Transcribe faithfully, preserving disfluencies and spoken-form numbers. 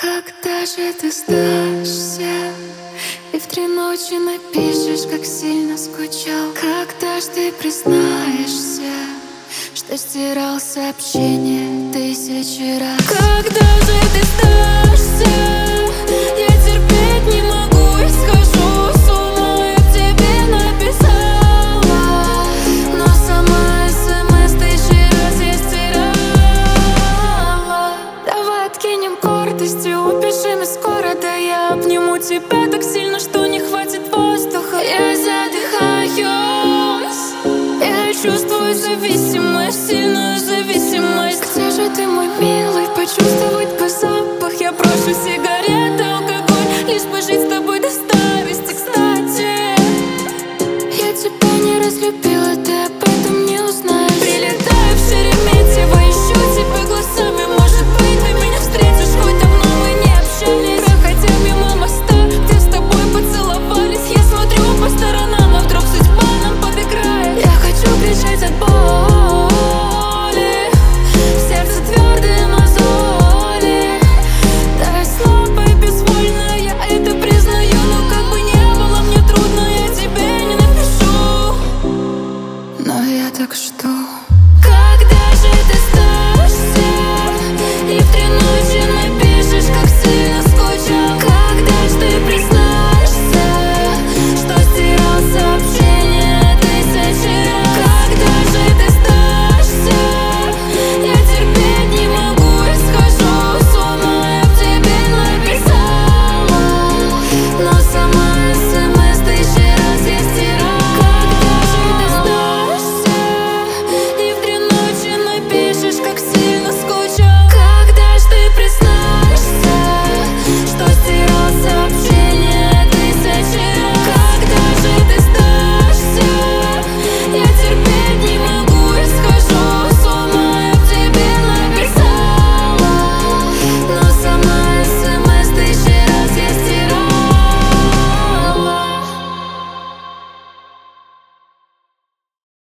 Когда же ты сдашься и в три ночи напишешь, как сильно скучал? Когда ж ты признаешься, что стирал сообщение тысячи раз? Когда же ты сдашься? Я терпеть не могу и схожу с ума. Я к тебе написала, но сама смс тысячи раз я стирала. Давай откинем гордость и убежим из города. Я обниму тебя так сильно, что не хватит воздуха. Я задыхаюсь, я чувствую зависимость, сильную зависимость. Где же ты, мой милый? Почувствовать бы запах. Я брошу сигареты.